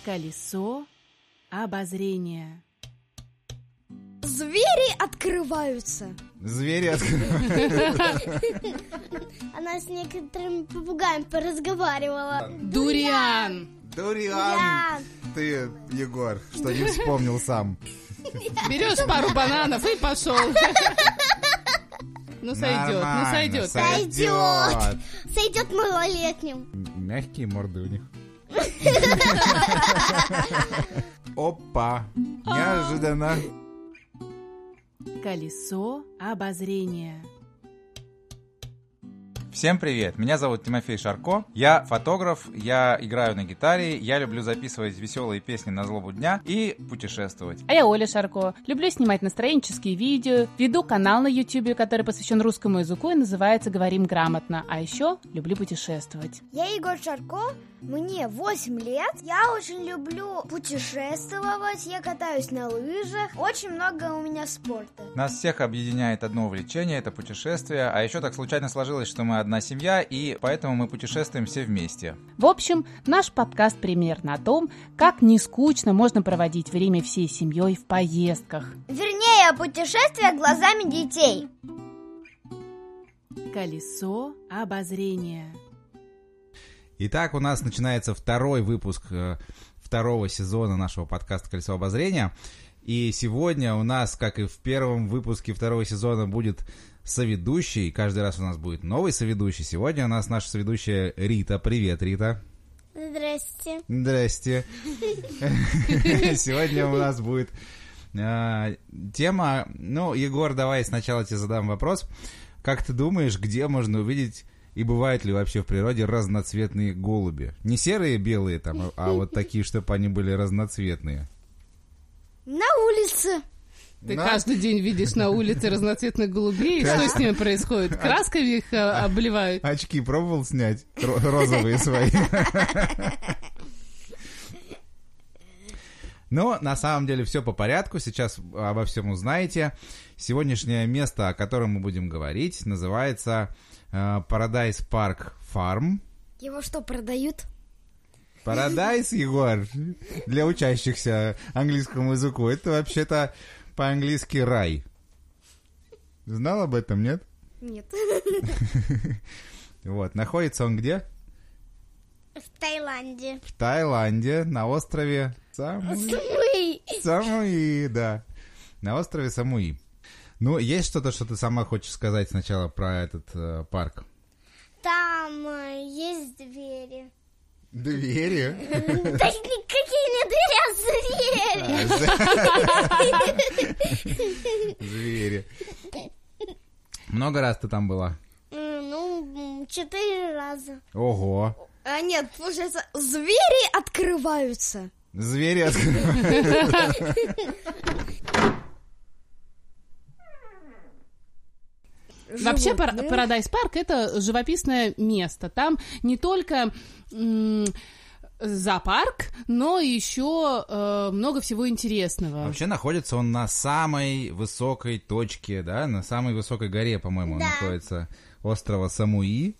Колесо обозрения. Звери открываются. Звери открываются. Она с некоторыми попугаями поразговаривала. Дуриан. Дуриан. Ты, Егор, что не вспомнил сам. Берешь пару бананов и пошел. Ну сойдет. Сойдет малолетним. Мягкие морды у них. Опа! Неожиданно. Колесо обозрения. Всем привет, меня зовут Тимофей Шарко, я фотограф, я играю на гитаре, я люблю записывать веселые песни на злобу дня и путешествовать. А я Оля Шарко, люблю снимать настроенческие видео, веду канал на YouTube, который посвящен русскому языку и называется «Говорим грамотно», а еще люблю путешествовать. Я Егор Шарко, мне 8 лет, я очень люблю путешествовать, я катаюсь на лыжах, очень много у меня спорта. Нас всех объединяет одно увлечение, это путешествие, а еще так случайно сложилось, что мы одна семья, и поэтому мы путешествуем все вместе. В общем, наш подкаст примерно о том, как не скучно можно проводить время всей семьей в поездках. Вернее, о путешествиях глазами детей. Колесо обозрения. Итак, у нас начинается второй выпуск второго сезона нашего подкаста «Колесо обозрения». И сегодня у нас, как и в первом выпуске второго сезона, будет соведущий. Каждый раз у нас будет новый соведущий. Сегодня у нас наша соведущая Рита. Привет, Рита. Здрасте. Здрасте. Сегодня у нас будет тема... Ну, Егор, давай сначала тебе задам вопрос. Как ты думаешь, где можно увидеть и бывают ли вообще в природе разноцветные голуби? Не серые, белые там, а вот такие, чтобы они были разноцветные. На улице. Ты каждый день видишь на улице разноцветных голубей, что с ними происходит? Красками их обливают? Очки пробовал снять? Розовые свои. Но на самом деле все по порядку, сейчас обо всем узнаете. Сегодняшнее место, о котором мы будем говорить, называется Paradise Park Farm. Его что, продают? Paradise, Егор, для учащихся английскому языку, это вообще-то по-английски рай. Знал об этом, нет? Нет. Вот, находится он где? В Таиланде. В Таиланде, на острове Самуи, да. На острове Самуи. Ну, есть что-то, что ты сама хочешь сказать сначала про этот парк? Там есть двери. Двери? Да какие не двери, а звери. Звери. Много раз ты там была? 4 раза. Ого. А нет, получается, звери открываются. Звери открываются. Вообще, Paradise Park — это живописное место. Там не только зоопарк, но еще много всего интересного. Вообще находится он на самой высокой точке, да, на самой высокой горе, по-моему, он находится, острова Самуи.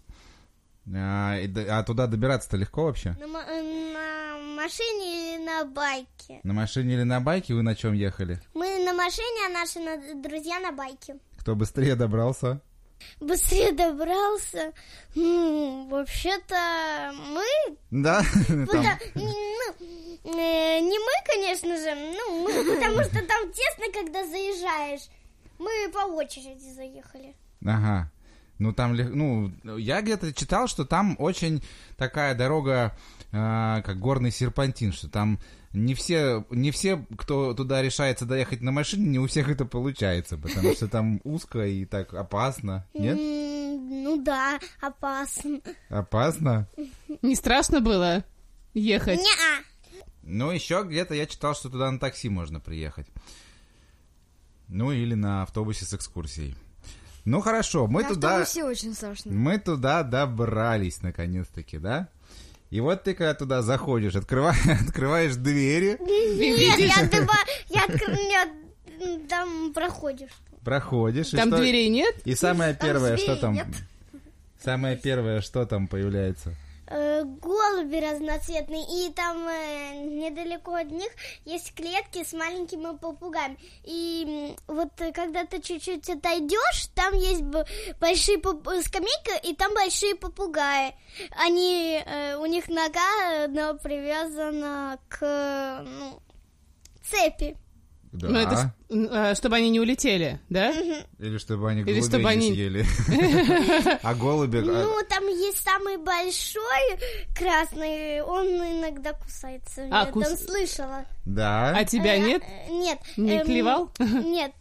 А туда добираться-то легко вообще? На машине или на байке? На машине или на байке? Вы на чем ехали? Мы на машине, а наши друзья на байке. Кто быстрее добрался? Быстрее добрался? Вообще-то мы... Да? Не мы, конечно же, потому что там тесно, когда заезжаешь. Мы по очереди заехали. Ага. Ну, там, я где-то читал, что там очень такая дорога, как горный серпантин, что там не все, кто туда решается доехать на машине, не у всех это получается, потому что там узко и так опасно, нет? Ну да, опасно. Опасно? Не страшно было ехать? Не-а. Ну, еще где-то я читал, что туда на такси можно приехать. Ну, или на автобусе с экскурсией. Ну, хорошо, мы туда добрались, наконец-таки, да? И вот ты, когда туда заходишь, открываешь двери. Нет, там проходишь. Проходишь. Там дверей нет? И самое первое, что там? Нет. Самое первое, что там появляется? голуби разноцветные, и там недалеко от них есть клетки с маленькими попугаями. И вот когда ты чуть-чуть отойдешь, там есть большие скамейки, и там большие попугаи. У них нога привязана к цепи. Да. Ну, это чтобы они не улетели, да? Или чтобы они голубей не съели. А голуби... Ну, там есть самый большой красный, он иногда кусается. Я там слышала. Да. А тебя нет? Нет. Не клевал? Нет,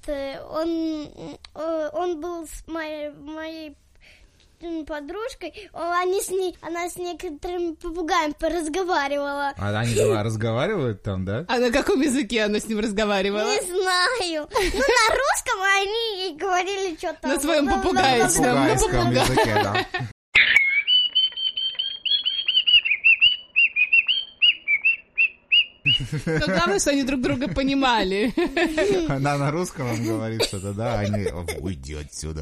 он был с моей подружкой, она с некоторыми попугаями поразговаривала. А они разговаривают там, да? А на каком языке она с ним разговаривала? Не знаю. Ну, на русском они говорили что-то. На своем попугайском. На попугайском языке, да. Но главное, что они друг друга понимали. Она на русском вам говорит что-то, да? Они... Уйди отсюда.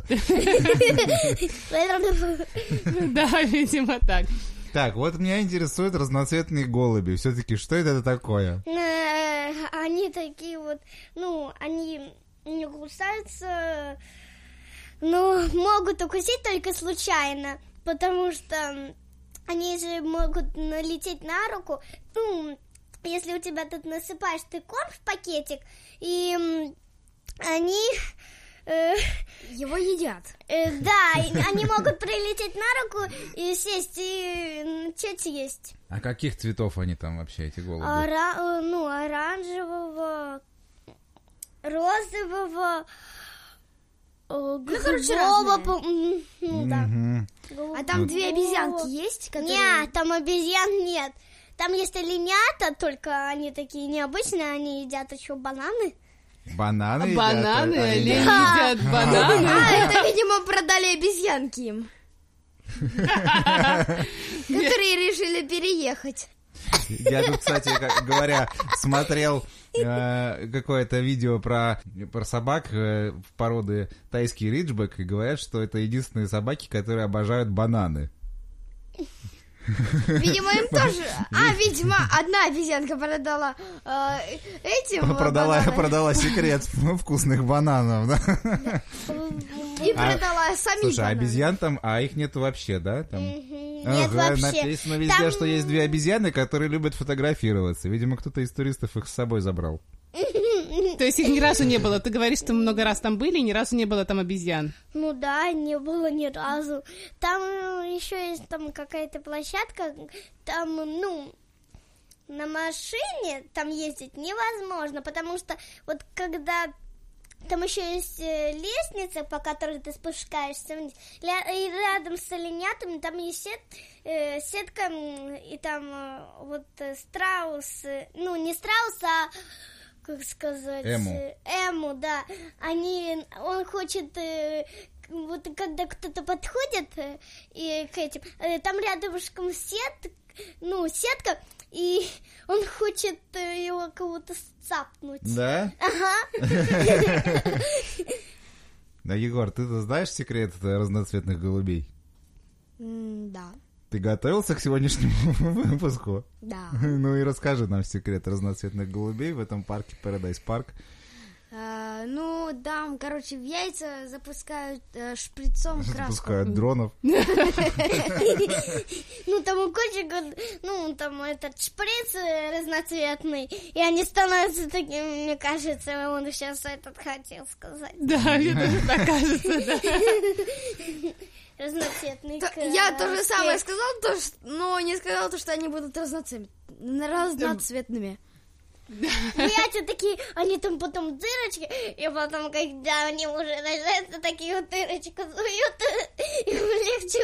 Да, видимо, так. Так, вот меня интересуют разноцветные голуби. Все-таки, что это такое? Они такие вот, они не кусаются, но могут укусить только случайно, потому что они же могут налететь на руку. Если у тебя тут насыпаешь ты корм в пакетик, и они... его едят. Да, они могут прилететь на руку и сесть, и начать есть. А каких цветов они там вообще, эти голуби? Оранжевого, розового, голубого. Да. А там две обезьянки есть? Нет, там обезьян нет. Там есть оленята, только они такие необычные, они едят еще бананы. Бананы едят? Бананы? Олени едят бананы? Это, видимо, продали обезьянки им. Которые решили переехать. Я тут, кстати, говоря, смотрел какое-то видео про собак породы тайский риджбек, и говорят, что это единственные собаки, которые обожают бананы. Видимо, им тоже. Видимо, одна обезьянка продала этим Продала секрет вкусных бананов, да? И продала сами Слушай, бананы. обезьян там, а их нет вообще, да? Там... Нет, вообще. Написано везде, что есть две обезьяны, которые любят фотографироваться. Видимо, кто-то из туристов их с собой забрал. То есть их ни разу не было? Ты говоришь, что много раз там были, и ни разу не было там обезьян? Ну да, не было ни разу. Там еще есть там какая-то площадка, там, на машине там ездить невозможно, потому что вот когда... Там еще есть лестница, по которой ты спускаешься вниз. И рядом с оленятами там есть сетка, и там страус, не страус, а, как сказать... Эму, да. Он хочет... Вот когда кто-то подходит и к этим... Там рядышком сетка, и он хочет его кого-то цапнуть. Да? Ага. Да, Егор, ты-то знаешь секрет разноцветных голубей? Да. Ты готовился к сегодняшнему выпуску? Да. Ну и расскажи нам секрет разноцветных голубей в этом парке Paradise Park. Там, в яйца запускают шприцом краску. Запускают дронов. Там у котика, там этот шприц разноцветный, и они становятся такими, мне кажется, он сейчас хотел сказать. Да, мне тоже так кажется, да. Разноцветный. Я то же самое сказал, но не сказал, что они будут разноцветными. Яйца такие, они там потом дырочки, и потом, когда они уже рождаются, такие вот дырочки суют, им легче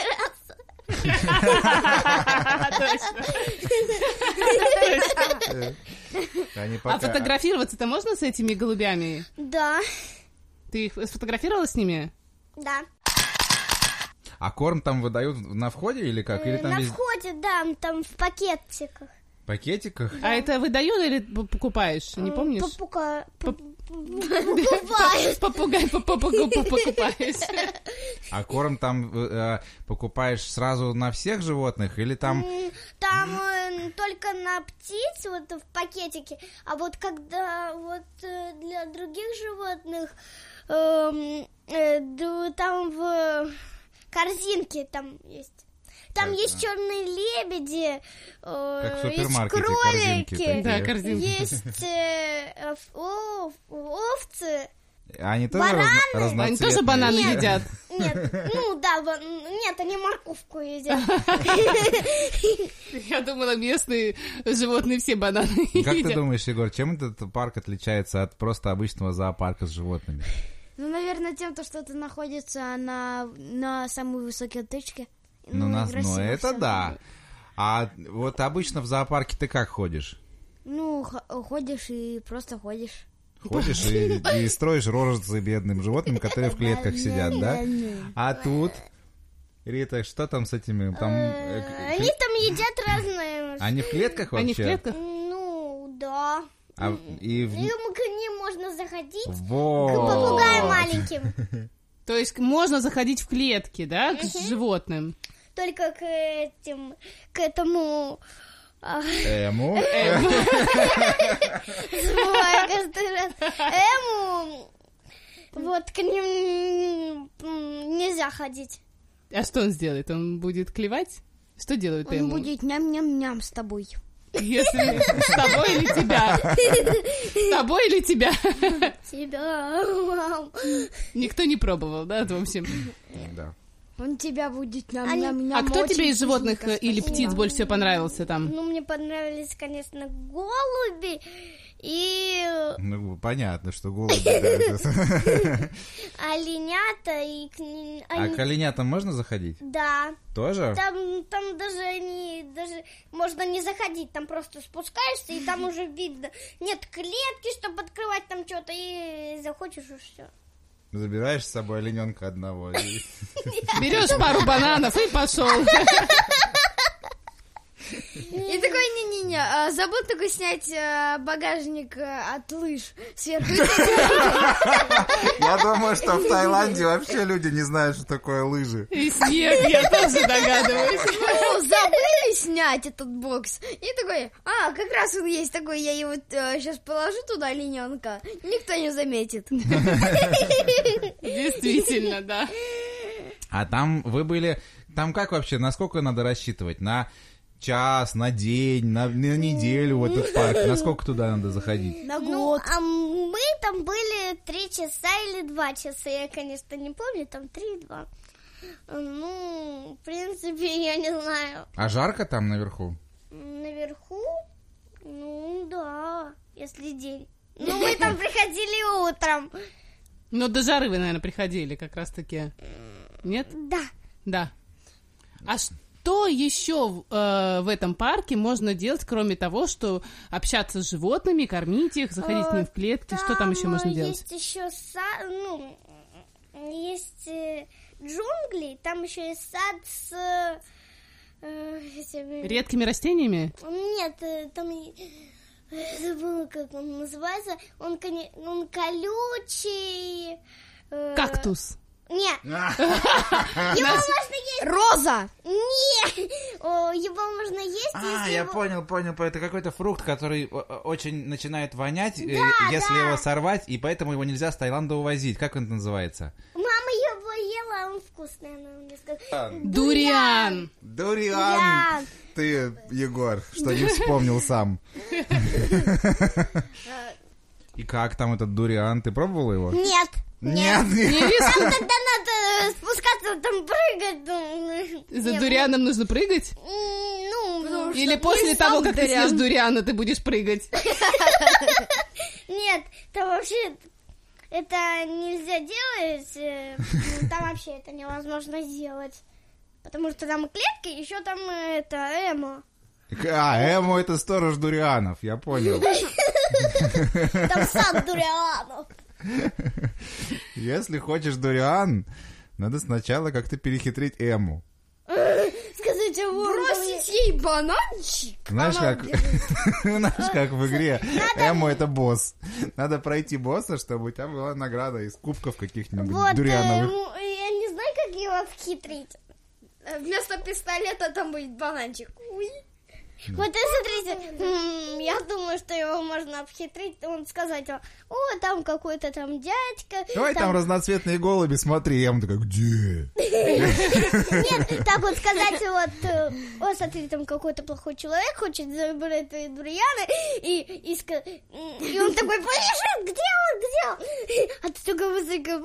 выбираться. А фотографироваться-то можно с этими голубями? Да. Ты их сфотографировала с ними? Да. А корм там выдают на входе или как? Или там на входе, да, там в пакетиках. В пакетиках? А это выдают или покупаешь? Не помнишь? покупаешь. Попугай покупаешь. А корм там покупаешь сразу на всех животных или там... Там только на птиц, вот в пакетике, а вот когда вот для других животных там в корзинке там есть. Там есть черные лебеди, Как в есть супермаркете корзинки кролики, такие. Да, корзинки. есть овцы. Они тоже Бараны? разноцветные? Они тоже бананы Нет. едят. Нет, ну да, нет, они морковку едят. Я думала, местные животные все бананы Как ты едят. думаешь, Егор, чем этот парк отличается от просто обычного зоопарка с животными? Ну, наверное, тем, что это находится на самой высокой точке. Ну, красиво это всё. да. А вот обычно в зоопарке ты как ходишь? Ну, ходишь и просто ходишь. Ходишь и строишь рожицы бедным животным, которые в клетках сидят, да? А тут, Рита, что там с этими? Там, Они там едят разные. Они в клетках вообще? Они в клетках? Ну, да. И Им к ним можно заходить. Во! К попугаям маленьким. То есть можно заходить в клетки, да, к животным? Только к этому... Эму? Забываю каждый раз. Вот к ним нельзя ходить. А что он сделает? Он будет клевать? Что делают Он ему? будет ням-ням-ням с тобой. Если с тобой или тебя? С тобой или тебя? Тебя, мам. Никто не пробовал, да, в общем? Да. Он тебя будет ням-ням-ням. А кто тебе очень из животных вкусненько, или спасибо. птиц больше всего понравился там? Ну, мне понравились, конечно, голуби и Ну, понятно, что голуби, да. оленята. И А к оленятам можно заходить? Да. Тоже? Там даже можно не заходить, там просто спускаешься, и там уже видно. Нет клетки, чтобы открывать там что-то, и заходишь, и все. Забираешь с собой олененка одного. Берешь пару бананов и пошел. И такой, не-не-не, забыл только снять багажник от лыж сверху. Я думаю, что в Таиланде вообще люди не знают, что такое лыжи. И снег, я тоже догадываюсь. Ну, забыли снять этот бокс. И такой, как раз он есть такой, я его сейчас положу туда, олененка. Никто не заметит. Действительно, да. А там вы были... Там как вообще, насколько надо рассчитывать? На час, на день, на неделю в этот парк? Насколько туда надо заходить? На Ну, год. а мы там были 3 часа или 2 часа, я, конечно, не помню, там 3-2. Ну, в принципе, я не знаю. А жарко там наверху? Наверху, ну да, если день. Ну, мы там приходили утром. Но до жары вы, наверное, приходили как раз-таки. Нет? Да. Да. А что еще в этом парке можно делать, кроме того, что общаться с животными, кормить их, заходить к ним в клетки? Что там еще можно делать? Есть еще есть джунгли, там еще есть сад с этими... Редкими растениями? Нет, там забыла, как он называется. Он колючий. Кактус. Нет. Его можно есть. Роза! Нет. Его можно есть, если Я его... понял. Это какой-то фрукт, который очень начинает вонять, если да. его сорвать, и поэтому его нельзя с Таиланда увозить. Как он называется? Мама его ела, он вкусный, она мне сказала. Дуриан. Дуриан! Ты, Егор, что не вспомнил сам. И как там этот дуриан? Ты пробовал его? Нет. Нет. Там тогда надо спускаться, там прыгать. За дурианом нужно прыгать? Ну, Или после того, как ты съешь дуриана, ты будешь прыгать? нет, там вообще это нельзя делать. Там вообще это невозможно сделать. Потому что там клетка, еще там это эмо. Эмо это сторож дурианов, я понял. Там сад дурианов. Если хочешь дуриан, надо сначала как-то перехитрить Эму. Скажите, Бросить Эй, бананчик! Знаешь, Она как... убежит. Знаешь, как в игре Эмо это босс. Надо пройти босса, чтобы у тебя была награда из кубков каких-нибудь Вот, дуриановых. я не знаю, как его обхитрить. Вместо пистолета там будет бананчик. Уй. Вот и смотрите, я думаю, что его можно обхитрить. Он сказать, о, там какой-то там дядька. Давай там разноцветные голуби, смотри. Я ему такая, где? Нет, так вот сказать, вот, о, смотри, там какой-то плохой человек хочет забрать твои дурьяны, и он такой, полежит, где он? А ты только высоко,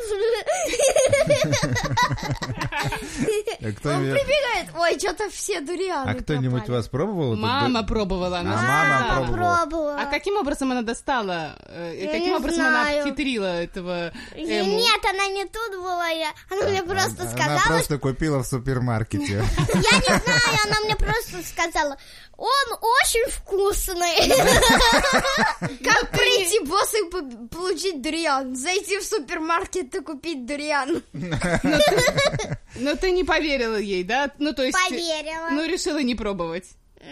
Он прибегает. Ой, что-то все дурианы А кто-нибудь пропали. вас пробовал? Мама пробовала. она мама сказала. пробовала. А каким образом она достала? Каким не образом знаю. она обхитрила этого Эму? Нет, она не тут была, она мне просто Она сказала, просто купила в супермаркете. я не знаю, она мне просто сказала, он очень вкусный. Как прийти босса и получить дуриан? Зайти в супермаркет и купить дуриан. Но ты не поверила ей, да? Ну, то есть... Поверила. Ну, решила не пробовать.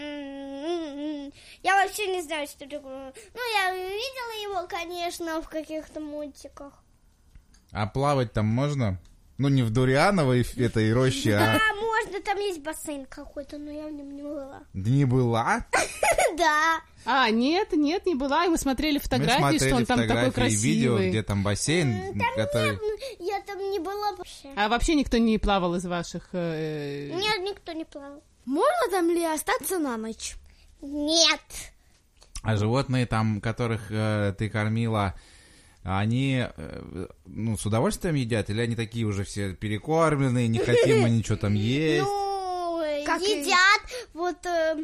Я вообще не знаю, что такое. Ну, я видела его, конечно, в каких-то мультиках. А плавать там можно? Ну, не в дуриановой этой роще, а... Да, можно, там есть бассейн какой-то, но я в нем не была. Не была? Да. А, нет, не была. И мы смотрели Мы фотографии, смотрели что он там такой фотографии и видео, красивый. где там бассейн, который... Я там не была вообще. А вообще никто не плавал из ваших... Нет, никто не плавал. Можно там ли остаться на ночь? Нет. А животные там, которых ты кормила, они, ну, с удовольствием едят? Или они такие уже все перекормленные, не хотим мы ничего там есть? Ну, Как и- едят, вот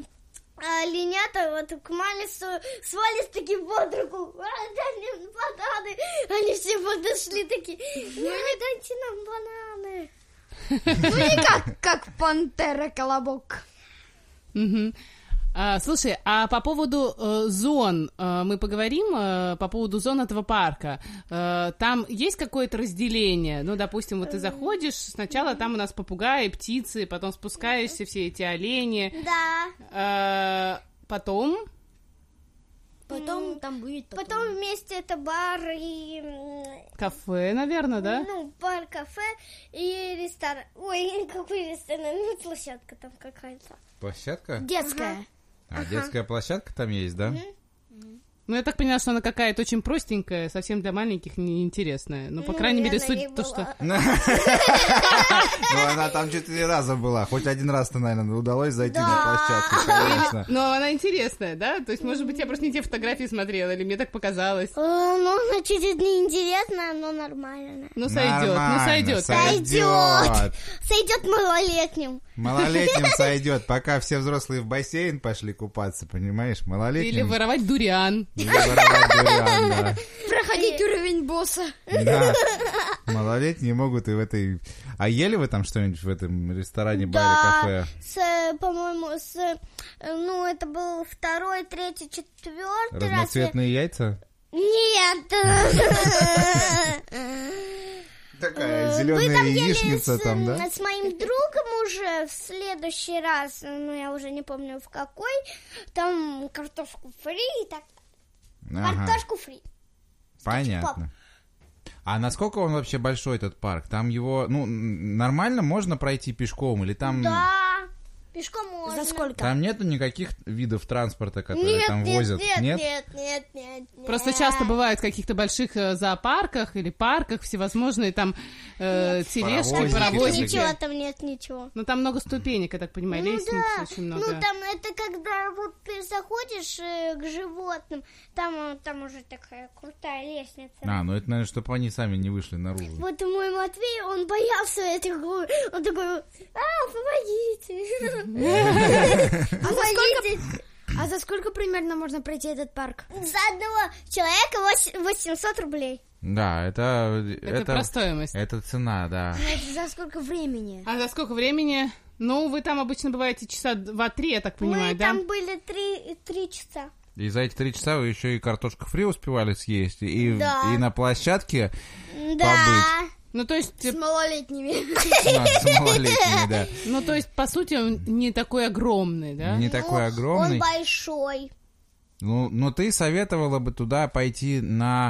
оленята вот к маме свались такие под руку, дай мне бананы. Они все подошли такие, дайте нам бананы. Ну не как пантера Колобок. Мгм. Слушай, а по поводу зон мы поговорим, по поводу зон этого парка. Там есть какое-то разделение? Ну, допустим, вот ты заходишь, сначала там у нас попугаи, птицы, потом спускаешься, все эти олени. Да. Потом... Потом там будет Потом вместе это бар и... Кафе, наверное, да? Ну, бар, кафе и ресторан. Ой, какой ресторан? Ну, площадка там какая-то. Площадка? детская. А, детская площадка там есть, да? Ну, я так поняла, что она какая-то очень простенькая, совсем для маленьких неинтересная. Ну, по крайней мере, я на суть ней то, что... была. Ну, она там 4 раза была. Хоть один раз-то, наверное, удалось зайти на площадку, конечно. Но она интересная, да? То есть, может быть, я просто не те фотографии смотрела, или мне так показалось. Ну, значит, это неинтересно, но нормально. Ну, сойдет, ну, Нормально, сойдет. сойдет. Сойдет малолетним. Малолетним сойдет, пока все взрослые в бассейн пошли купаться, понимаешь? Или Малолетним... воровать дуриан. Или воровать дуриан, да. Проходить уровень босса. Да. Малолетние могут и в этой... А ели вы там что-нибудь в этом ресторане, баре, Да, кафе? по-моему, ну, это был 2-й, 3-й, 4-й раз. Разноцветные яйца? Нет. Такая Вы зеленая там ели яичница там, да? с моим другом уже в следующий раз, ну, я уже не помню в какой, там картошку фри и так. Ага, Картошку фри. понятно. А насколько он вообще большой, этот парк? Там его, ну, нормально можно пройти пешком? Или там... Да, пешком можно. За сколько? Там нету никаких видов транспорта, которые там возят? нет. Просто часто бывает в каких-то больших зоопарках или парках всевозможные там тележки, Паровозики паровозики. Ничего там нет, ничего. Ну, там много ступенек, я так понимаю, Ну лестниц да, очень много. ну там это когда вот ты заходишь к животным, там уже такая крутая лестница. А, ну это, наверное, чтобы они сами не вышли наружу. Вот мой Матвей, он боялся этих гор, он такой, помогите. Помогите. А за сколько примерно можно пройти этот парк? За одного человека 800 рублей. Да, это про стоимость. Это цена, да. Это за сколько времени? А за сколько времени? Ну, вы там обычно бываете часа 2-3, я так понимаю, Мы да? там были 3 часа. И за эти 3 часа вы еще и картошку фри успевали съесть, и Да. на площадке Да. Ну, то есть... С малолетними. С малолетними, да. Ну, то есть, по сути, он не такой огромный, да? Не такой огромный. Он большой. Ну, но ты советовала бы туда пойти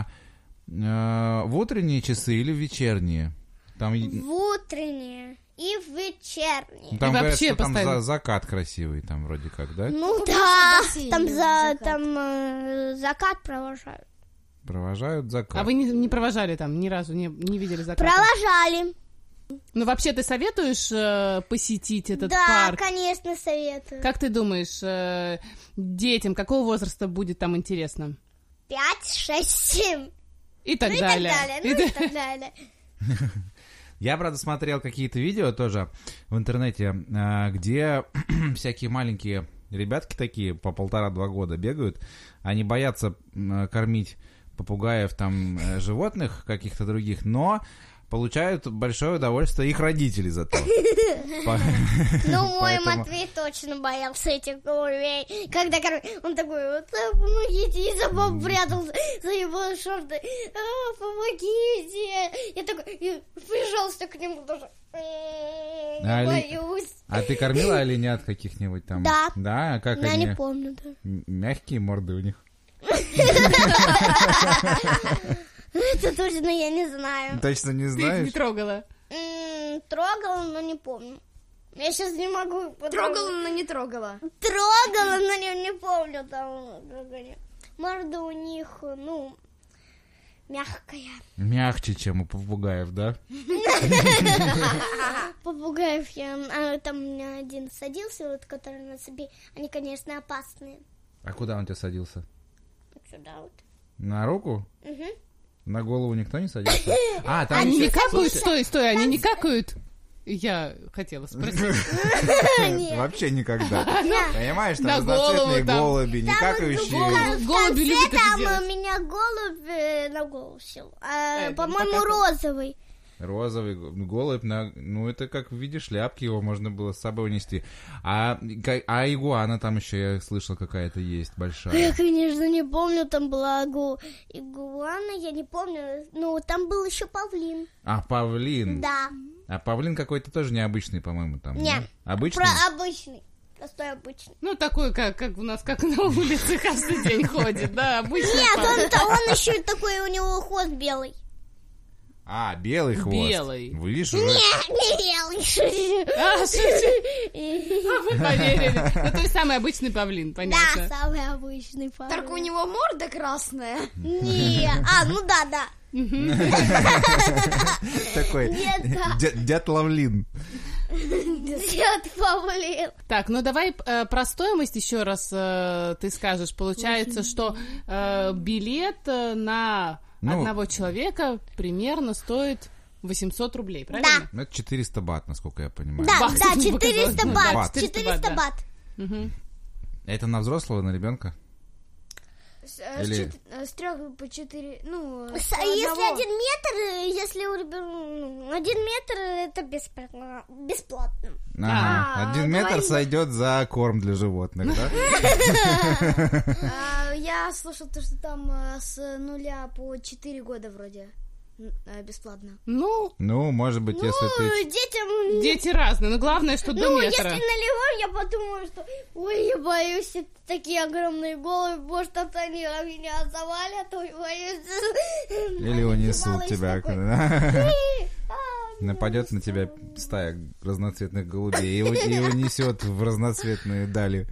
в утренние часы или в вечерние? Там, В утренние и в вечерние. там И говорят, вообще что там поставить. закат красивый, там вроде как, да? Ну да, бассейн, там, закат. закат провожают. Провожают закат. А вы не провожали там, ни разу не видели заката? Провожали. Ну, вообще, ты советуешь посетить этот Да, парк? конечно, советую. Как ты думаешь, детям какого возраста будет там интересно? 5, 6, 7. И так Ну и далее. так далее. Ну и так далее. Я, правда, смотрел какие-то видео тоже в интернете, где всякие маленькие ребятки такие по 1,5-2 года бегают. Они боятся кормить попугаев, там, животных каких-то других, но получают большое удовольствие их родители зато. Ну, мой Поэтому- Матвей точно боялся этих голубей. Когда он такой, вот так, помогите, и прятал за его шорты. Помогите. Я такой, и прижался к нему тоже. А Боюсь. А ты кормила оленят каких-нибудь там? Да. Да? А как Я они? не помню, да. Мягкие морды у них. Это точно я не знаю. Точно не Ты их не знаешь? трогала. Трогала, но не помню. Я сейчас не могу. Трогала, но не трогала. Трогала, но не помню там. Как они. Морда у них, ну, мягкая. Мягче, чем у попугаев, да? Попугаев там у меня один садился, вот, который на себе. Они, конечно, опасные. А куда он тебя садился? Вот сюда вот. На руку? Мгм. На голову никто не садился? А, там Они не еще- какают? Слушай, Стой, они не какают? Я хотела спросить. Вообще никогда. Понимаешь, там На разноцветные голову там. голуби, не какающие. Голуби любят это Там делать. у меня голубь на голову сел. ну, По-моему, покакал. розовый. Розовый голубь, ну это как в виде шляпки, его можно было с собой унести. А игуана там еще, я слышал, какая-то есть Я, большая. конечно, не помню, там была игуана, я не помню. Ну, там был еще павлин. А, павлин. Да. А павлин какой-то тоже необычный, по-моему, там. Не. да? Обычный? Обычный. Простой обычный. Ну, такой, как у нас, как на улице каждый день ходит, да, обычно. Нет, он еще и такой, у него хвост белый. А, белый хвост. Белый. Вы видишь, уже... Не белый. А, шучу. Вы поверили. Ну, то есть самый обычный павлин, Да, понятно. самый обычный павлин. Только у него морда красная. Не, ну да. Такой дятловлин. Дед павлин. Так, ну давай про стоимость еще раз ты скажешь. Получается, что билет на Ну, одного человека примерно стоит 800 рублей, правильно? Ну, это 400 бат, насколько я понимаю. Да, Баксов да, не 400 показалось. бат. Бат. 400 бат. Мгм. Это на взрослого, на ребенка? Или- С 3 по 4, ну, с Если одного. 1 метр, если у ребенка 1 метр, это бесплатно. Ага, 1 метр говори. сойдет за корм для животных, да? Я слышал то, что там с 0 по 4 года вроде бесплатно. Ну, Ну, может быть, если ты... Детям... дети разные, но главное, что до Ну, метра. если наливаю, я подумаю, что ой, я боюсь, это такие огромные головы, может, это они меня завалят, ой, боюсь. Или унесут Малыш тебя. такой. куда- А, Нападет на тебя стая разноцветных голубей и унесет в разноцветные дали.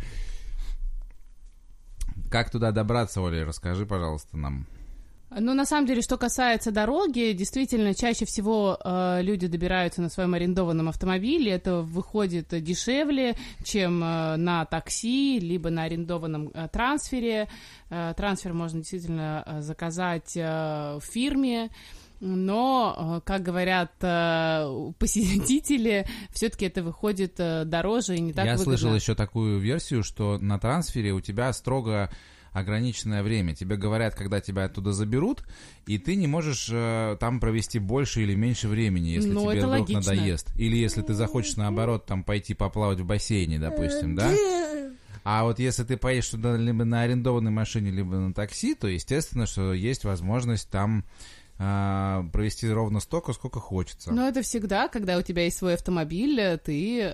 Как туда добраться, Оля? Расскажи, пожалуйста, нам. Ну, на самом деле, что касается дороги, действительно, чаще всего люди добираются на своем арендованном автомобиле. Это выходит дешевле, чем на такси, либо на арендованном трансфере. Трансфер можно действительно заказать в фирме. Но, как говорят посетители, все-таки это выходит дороже и не так Я выгодно. слышал еще такую версию, что на трансфере у тебя строго ограниченное время. Тебе говорят, когда тебя оттуда заберут, и ты не можешь там провести больше или меньше времени, если Ну, тебе это вдруг логично. надоест. Или если ты захочешь, наоборот, там пойти поплавать в бассейне, допустим, да? А вот если ты поедешь туда либо на арендованной машине, либо на такси, то, естественно, что есть возможность там провести ровно столько, сколько хочется. Но это всегда, когда у тебя есть свой автомобиль, ты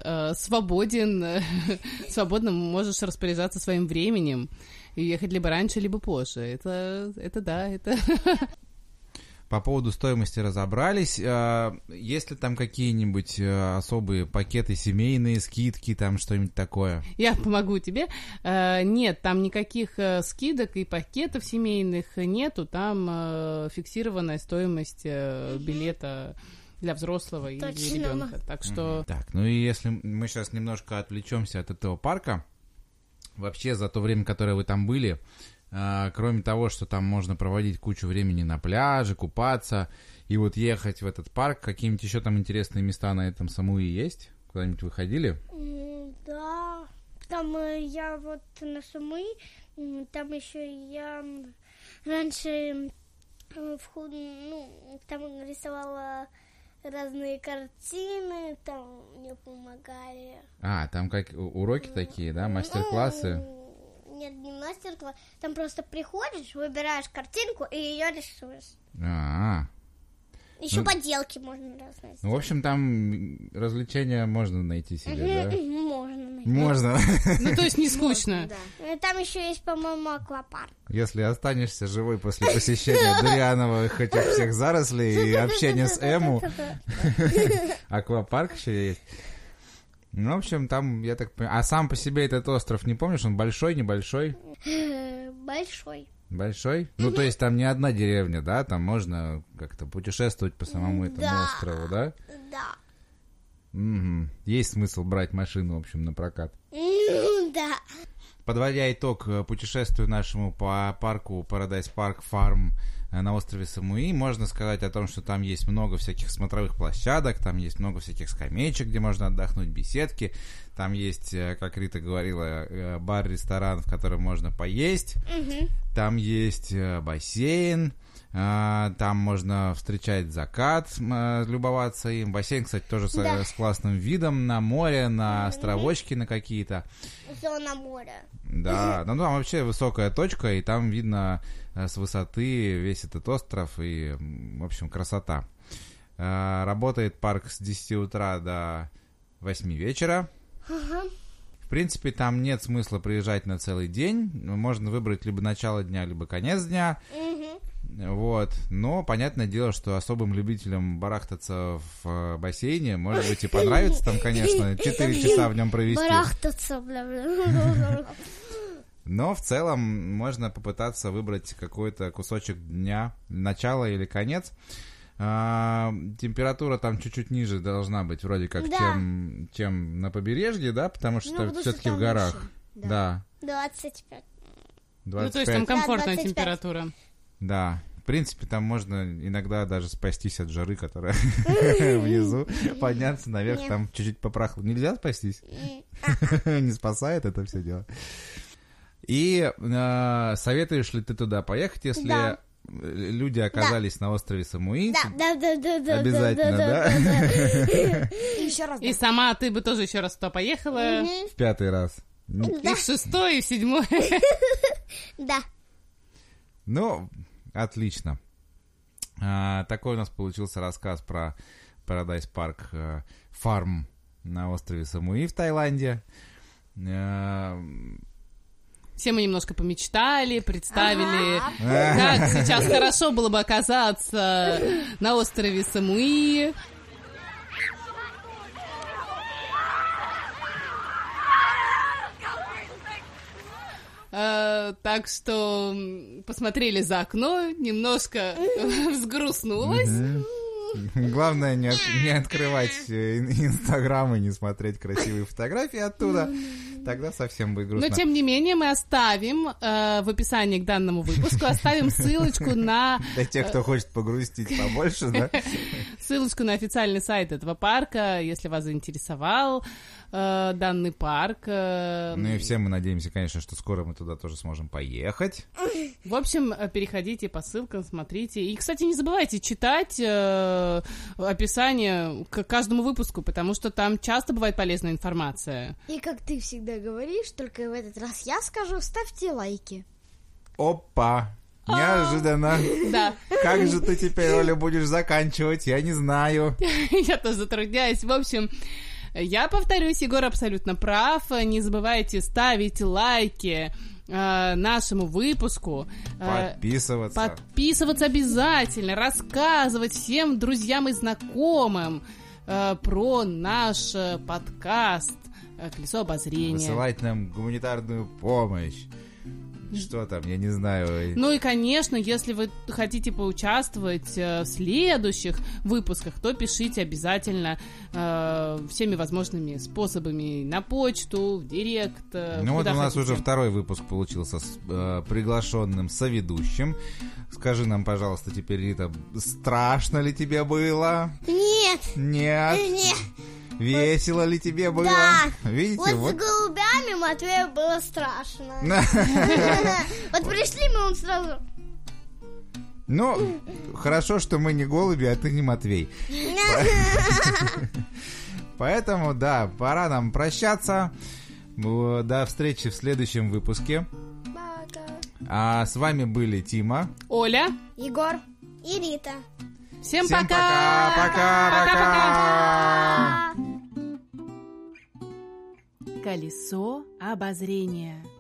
свободно можешь распоряжаться своим временем и ехать либо раньше, либо позже. Это да, это... По поводу стоимости разобрались. Есть ли там какие-нибудь особые пакеты, семейные скидки, там что-нибудь такое? Я помогу тебе. Нет, там никаких скидок и пакетов семейных нету. Там фиксированная стоимость билета для взрослого и ребенка. Так что... Так, ну и если мы сейчас немножко отвлечемся от этого парка, вообще за то время, которое вы там были... Кроме того, что там можно проводить кучу времени на пляже, купаться и вот ехать в этот парк, какие-нибудь еще там интересные места на этом Самуи есть? Куда-нибудь вы ходили? Да, там я вот на Самуи, там еще я раньше там рисовала разные картины, там мне помогали. Там как уроки такие, да, мастер-классы? Нет, не мастер-класс. Там просто приходишь, выбираешь картинку и ее рисуешь. Еще поделки можно разносить. Ну, в общем, там развлечения можно найти себе, да? Можно найти. Можно. Ну, то есть не скучно. Там еще есть, по-моему, аквапарк. Если останешься живой после посещения Дуриановых этих всех зарослей и общения с Эму, аквапарк еще есть. Ну, в общем, там, я так понимаю... А сам по себе этот остров, не помнишь, он большой, небольшой? Большой. Большой? Ну, то есть там не одна деревня, да? Там можно как-то путешествовать по самому этому острову, да? Да. Угу. Есть смысл брать машину, в общем, на прокат. Да. Подводя итог путешествию нашему по парку Paradise Park Farm на острове Самуи, можно сказать о том, что там есть много всяких смотровых площадок, там есть много всяких скамеечек, где можно отдохнуть, беседки, там есть, как Рита говорила, бар-ресторан, в котором можно поесть, там есть бассейн, там можно встречать закат, любоваться им. Бассейн, кстати, тоже с классным видом на море, на островочки на какие-то. Зона моря. Да, ну там вообще высокая точка, и там видно с высоты весь этот остров, и, в общем, красота. Работает парк с 10 утра до 8 вечера. В принципе, там нет смысла приезжать на целый день. Можно выбрать либо начало дня, либо конец дня. Вот. Но понятное дело, что особым любителям барахтаться в бассейне, может быть, и понравится там, конечно, 4 часа в нем провести. Барахтаться, бля. Но в целом можно попытаться выбрать какой-то кусочек дня, начало или конец. Температура там чуть-чуть ниже должна быть, вроде как, чем на побережье, да, потому что все-таки в горах. Еще. Да. 25. Ну, то есть там комфортная 25. температура. Да. В принципе, там можно иногда даже спастись от жары, которая внизу, подняться наверх, там чуть-чуть попрохладнее. Нельзя спастись? Не спасает это все дело. И советуешь ли ты туда поехать, если люди оказались на острове Самуи? Да. Обязательно, да? И еще раз. И сама ты бы тоже еще раз туда поехала. В 5-й раз. И в 6-й, и в 7-й. Да. Ну, отлично. Такой у нас получился рассказ про Paradise Park Farm на острове Самуи в Таиланде. Все мы немножко помечтали, представили, как сейчас хорошо было бы оказаться на острове Самуи. Так что посмотрели за окно, немножко взгрустнулось. Главное не открывать Инстаграм и не смотреть красивые фотографии оттуда. Тогда совсем будет грустно. Но, тем не менее, мы оставим в описании к данному выпуску, оставим ссылочку на... Для тех, кто хочет погрустить побольше, да? Ссылочку на официальный сайт этого парка, если вас заинтересовал данный парк. Ну и все мы надеемся, конечно, что скоро мы туда тоже сможем поехать. В общем, переходите по ссылкам, смотрите. И, кстати, не забывайте читать описание к каждому выпуску, потому что там часто бывает полезная информация. И как ты всегда говоришь, только в этот раз я скажу, ставьте лайки. Опа! Неожиданно. Да. Как же ты теперь, Оля, будешь заканчивать? Я не знаю. Я тоже затрудняюсь. В общем, я повторюсь, Егор абсолютно прав. Не забывайте ставить лайки нашему выпуску. Подписываться обязательно. Рассказывать всем друзьям и знакомым про наш подкаст «Колесо обозрения». Высылать нам гуманитарную помощь. Что там, я не знаю. Ну и, конечно, если вы хотите поучаствовать в следующих выпусках, то пишите обязательно всеми возможными способами на почту, в директ. Ну вот у нас уже второй выпуск получился с приглашенным соведущим. Скажи нам, пожалуйста, теперь, Рита, страшно ли тебе было? Нет. Нет? Нет. Весело ли тебе было? Да. Видите, вот с голубями Матвею было страшно. Вот пришли мы, он сразу... Ну, хорошо, что мы не голуби, а ты не Матвей. Поэтому, да, пора нам прощаться. До встречи в следующем выпуске. А с вами были Тима, Оля, Егор и Рита. Всем пока! Колесо обозрения.